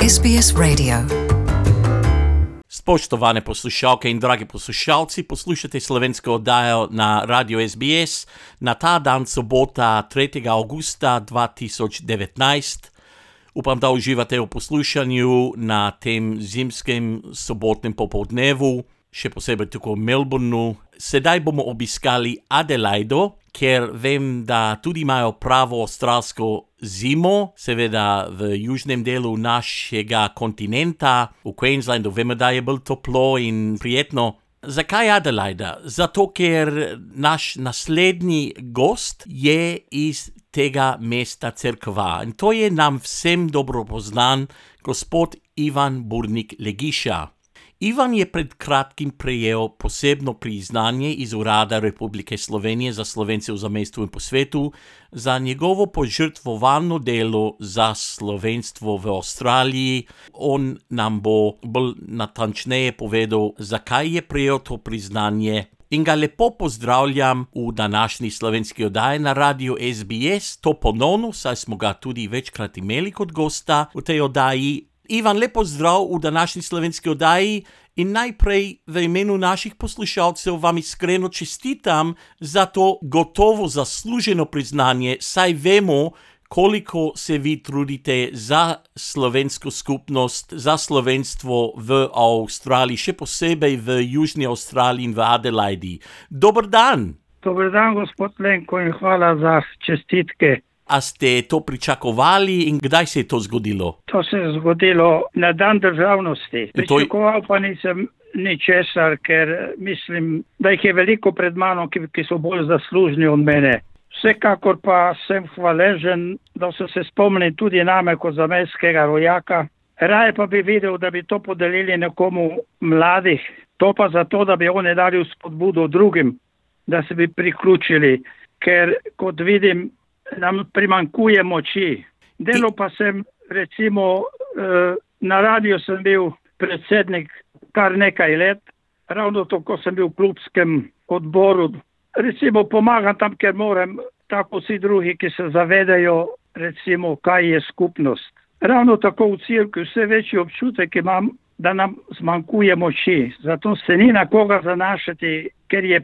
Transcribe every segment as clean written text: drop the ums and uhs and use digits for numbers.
SBS Radio. Spoštovane poslušalke in dragi poslušalci, poslušate slovensko oddajo na Radio SBS na ta dan sobota 3. augusta 2019. Upam, da uživate v poslušanju na tem zimskem sobotnem popoldnevu, še posebej tukaj v Melbourneu. Sedaj bomo obiskali Adelaido, ker vem, da tudi imajo pravo avstralsko zimo, seveda v južnem delu našega kontinenta, v Queenslandu vemo, da je bolj toplo in prijetno. Zakaj Adelaida? Zato, ker naš naslednji gost je iz tega mesta Cerkva. In to je nam vsem dobro poznan gospod Ivan Burnik-Legiša. Ivan je pred kratkim prejel posebno priznanje iz Urada Republike Slovenije za Slovence v zamejstvu in po svetu za njegovo požrtvovalno delo za slovenstvo v Avstraliji. On nam bo bolj natančneje povedal, zakaj je prejel to priznanje. In ga lepo pozdravljam v današnji slovenski oddaji na Radio SBS. To ponovno, saj smo ga tudi večkrat imeli kot gosta v tej oddaji. Ivan, lepo zdrav v današnji slovenski oddaji in najprej v imenu naših poslušalcev vam iskreno čestitam za to gotovo zasluženo priznanje, saj vemo, koliko se vi trudite za slovensko skupnost, za slovenstvo v Avstraliji, še posebej v Južni Avstraliji in v Adelaidi. Dober dan! Dober dan, gospod Lenko, in hvala za čestitke. A ste to pričakovali in kdaj se je to zgodilo? To se je zgodilo na dan državnosti. Pričakoval pa nisem ničesar, ker mislim, da jih je veliko pred mano, ki so bolj zaslužni od mene. Vsekakor pa sem hvaležen, da so se spomnili tudi name kot zamejskega rojaka. Raje pa bi videl, da bi to podelili nekomu mladih. To pa zato, da bi oni dali spodbudo drugim, da se bi priključili. Ker kot vidim, nam primanjkuje moči. Delo pa sem, recimo, na radiju sem bil predsednik kar nekaj let, ravno tako sem bil v klubskem odboru. Recimo pomagam tam, ker moram, tako vsi drugi, ki se zavedajo, recimo, kaj je skupnost. Ravno tako v cirku vse večji občutek imam, da nam zmanjkuje moči. Zato se ni na koga zanašati, ker je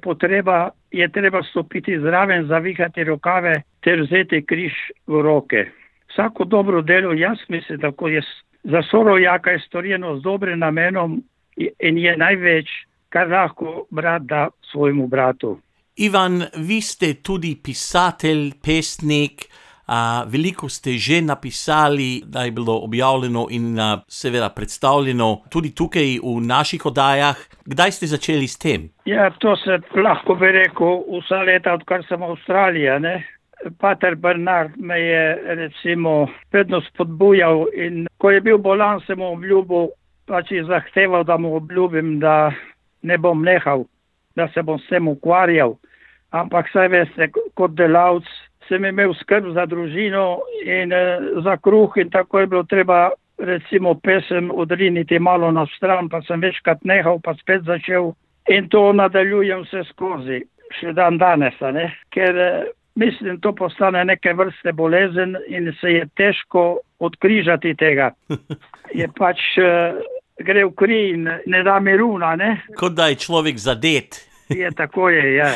treba stopiti zraven, zavihati rokave ter vzeti križ v roke. Vsako dobro delo, jaz mislim, tako je za sorojaka je storjeno z dobrim namenom in je največ, kar lahko brat da svojemu bratu. Ivan, vi ste tudi pisatelj, pesnik, veliko ste že napisali, da je bilo objavljeno in seveda predstavljeno tudi tukaj v naših oddajah. Kdaj ste začeli s tem? Ja, to se lahko bi rekel vsa leta, odkar sem v Avstraliji, ne? Pater Bernard me je recimo vedno spodbujal in ko je bil bolan, sem mu obljubil, pač je zahteval, da mu obljubim, da ne bom nehal, da se bom s tem ukvarjal. Ampak saj veste, kot delavc sem imel skrb za družino in za kruh in tako je bilo treba recimo pesem odriniti malo na stran, pa sem večkrat nehal, pa spet začel in to nadaljujem vse skozi, še dan danes, ne? Ker mislim, to postane neke vrste bolezen in se je težko odkrižati tega. Je pač gre v kri in ne da miru, ne? Kot da je človek zadet. Je, tako je, ja.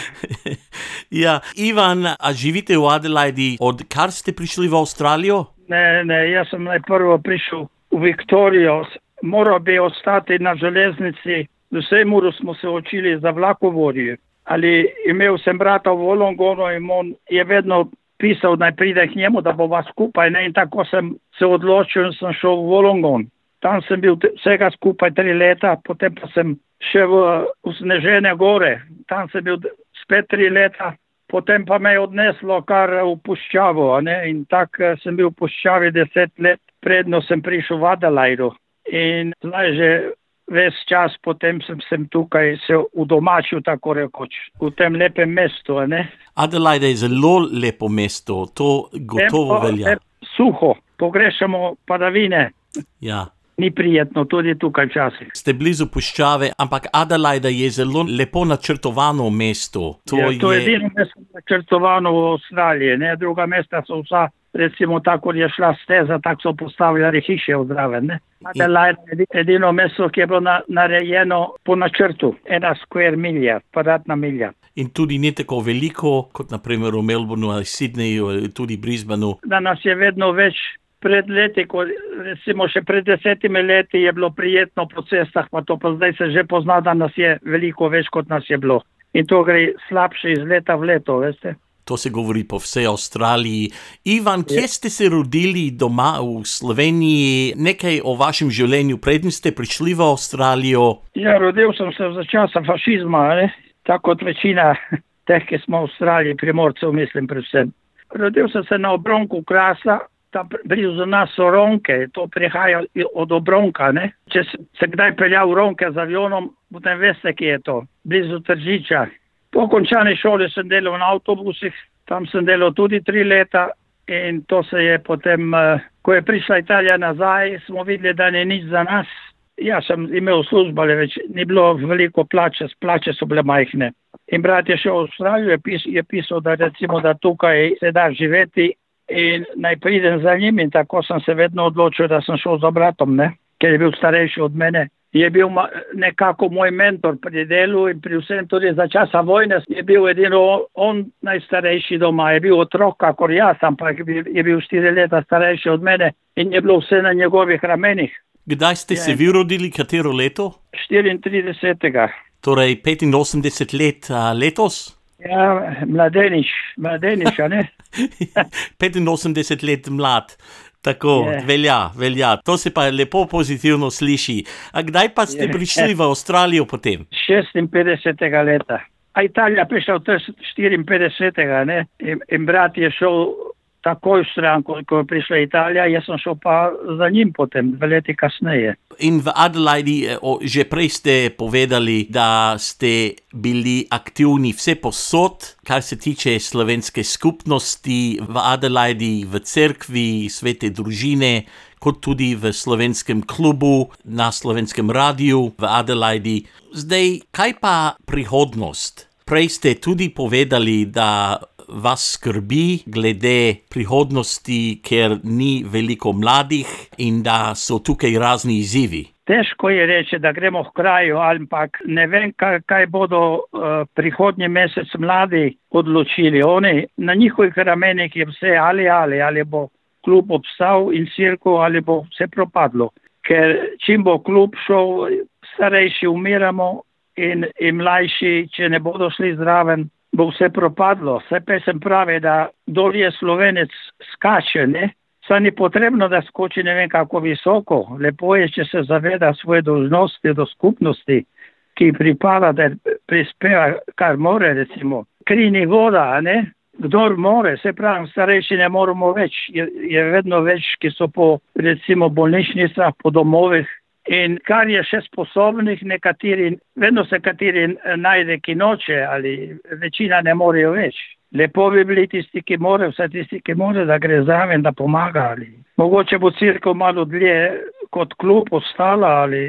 Ja, Ivan, a živite v Adelaidi, odkar ste prišli v Avstralijo? Ne, jaz sem najprvo prišel v Viktorijo, moral bi ostati na železnici, v Seymouru smo se učili za vlakovodje. Ali imel sem brata v Wollongonu in on je vedno pisal, naj pride k njemu, da bova skupaj, ne, in tako sem se odločil in sem šel v Wollongon. Tam sem bil vsega skupaj 3 leta, potem pa sem še v Snežene gore. Tam sem bil spet 3 leta, potem pa me je odneslo kar v puščavo, ne? In tako sem bil v puščavi 10 let, predno sem prišel v Adelaido. In zdaj že ves čas potem sem tukaj se udomačil, tako rekoč, v tem lepem mestu, ne? Adelaida je zelo lepo mesto, to gotovo velja. Suho, pogrešamo padavine. Ja. Ni prijetno tudi tukaj včasih. Ste blizu puščave, ampak Adelaida je zelo lepo načrtovano mesto. To je edino mesto načrtovano v Avstraliji, ne? Druga mesta so vsa recimo tako je šla steza, tako so postavljali hiše odraven, ne. Adelaide je edino mesto, ki je bilo narejeno po načrtu, 1 square milja, kvadratna milja. In tudi ni tako veliko, kot naprimer v Melbourneu ali Sydneyju ali tudi Brisbaneu. Da nas je vedno več. Pred leti, recimo še pred 10 leti je bilo prijetno po cestah, pa zdaj se že pozna, da nas je veliko več, kot nas je bilo. In to gre slabše iz leta v leto, veste. To se govori po vsej Avstraliji. Ivan, kje ste se rodili doma v Sloveniji? Nekaj o vašem življenju, preden ste prišli v Avstralijo? Ja, rodil sem se za časa fašizma, ne? Tako kot večina teh, ki smo v Avstraliji, Primorcev, mislim predvsem. Rodil sem se na obronku Krasa. Tam blizu nas so Ronke, to prihaja od Obronka, ne. Če se kdaj peljal v Ronke z avionom, potem veste, kje je to, blizu Tržiča. Po končani šoli sem delal na avtobusih, tam sem delal tudi 3 leta in to se je potem, ko je prišla Italija nazaj, smo videli, da ni nič za nas. Ja, sem imel službo, ale več ni bilo veliko plače so bile majhne. In brat je šel v Avstralijo, je pisal, da recimo, da tukaj se da živeti, in naj pridem za njim in tako sem se vedno odločil, da sem šel za bratom, ne, ker je bil starejši od mene. Je bil nekako moj mentor pri delu in pri vsem tudi za časa vojne. Je bil edino on najstarejši doma, je bil otrok, kakor jaz, ampak je bil 4 leta starejši od mene in je bilo vse na njegovih ramenih. Kdaj ste se vi rodili, katero leto? 34. Torej 85 let letos? Ja, mladenič, a ne? 85 let mlad, tako, velja. To se pa lepo pozitivno sliši. A kdaj pa ste prišli v Avstralijo potem? 56. leta. A Italija prišla v 54. ne? In brat je šel takoj stran, ko je prišla Italija, jaz sem šel pa za njim potem, 2 leti kasneje. In v Adelaidi, že prej ste povedali, da ste bili aktivni vse posod, kar se tiče slovenske skupnosti v Adelaidi, v cerkvi, svete družine, kot tudi v slovenskem klubu, na slovenskem radiju v Adelaidi. Zdaj, kaj pa prihodnost? Prej ste tudi povedali, da vas skrbi glede prihodnosti, ker ni veliko mladih in da so tukaj razni izzivi. Težko je reči, da gremo v kraju, ampak ne vem, kaj bodo prihodnji mesec mladi odločili. Oni na njihovih ramenih je vse ali bo klub obstal in cirkel ali bo vse propadlo. Ker čim bo klub šel, starejši umiramo in mlajši, če ne bodo šli zraven, bo vse propadlo. Vse pesem pravi, da dol je Slovenec skače, ne? Saj ni potrebno, da skoči ne vem kako visoko. Lepo je, če se zaveda svoje dolžnosti do skupnosti, ki pripada, da prispeva, kar more, recimo. Kri ni voda, ne? Kdor more, se pravi, starejši ne moramo več. Je vedno več, ki so po, recimo, bolnišnicah, po domovih. In kar je še sposobnih, vedno se kateri najde, ki noče, ali večina ne morejo več. Lepo bi bili tisti, ki more, vsaj tisti, ki more, da gre zraven, da pomaga. Ali mogoče bo cirkev malo dlje kot klub ostala, ali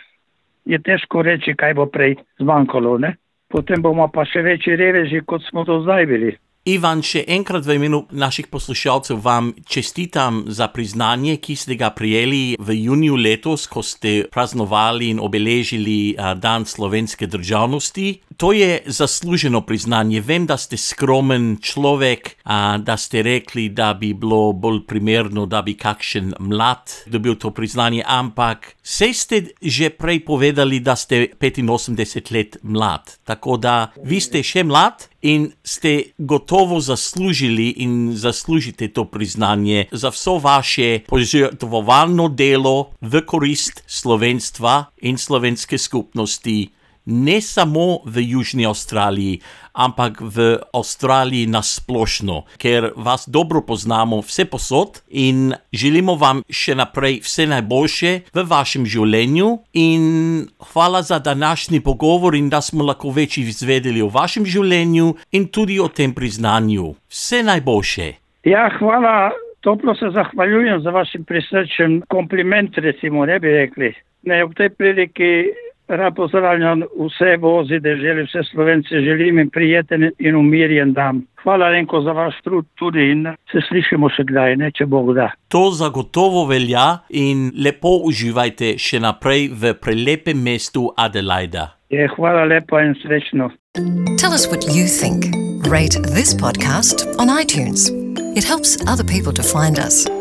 je težko reči, kaj bo prej zmanjkalo, ne? Potem bomo pa še večji reveži, kot smo do zdaj bili. Ivan, še enkrat v imenu naših poslušalcev vam čestitam za priznanje, ki ste ga prijeli v juniju letos, ko ste praznovali in obeležili Dan slovenske državnosti. To je zasluženo priznanje. Vem, da ste skromen človek, da ste rekli, da bi bilo bolj primerno, da bi kakšen mlad dobil to priznanje, ampak sej ste že prej povedali, da ste 85 let mlad. Tako da vi ste še mlad in ste gotovo zaslužili in zaslužite to priznanje za vso vaše požrtvovalno delo v korist slovenstva in slovenske skupnosti, ne samo v Južni Avstraliji, ampak v Avstraliji nasplošno, ker vas dobro poznamo vse posod in želimo vam še naprej vse najboljše v vašem življenju in hvala za današnji pogovor in da smo lahko več izvedeli o vašem življenju in tudi o tem priznanju. Vse najboljše. Ja, hvala. Toplo se zahvaljujem za vašim prisrčen kompliment, recimo, ne bi rekli. Ne, ob tej priliki Rad pozdravljam vse vozi, da želim vse Slovence, želim jim prijeten in umirjen dan. Hvala Lenko za vaš trud tudi in se slišimo še kdaj, ne, če Bog da. To zagotovo velja in lepo uživajte še naprej v prelepem mestu Adelaida. Hvala lepa in srečno. Tell us what you think. Rate this podcast on iTunes. It helps other people to find us.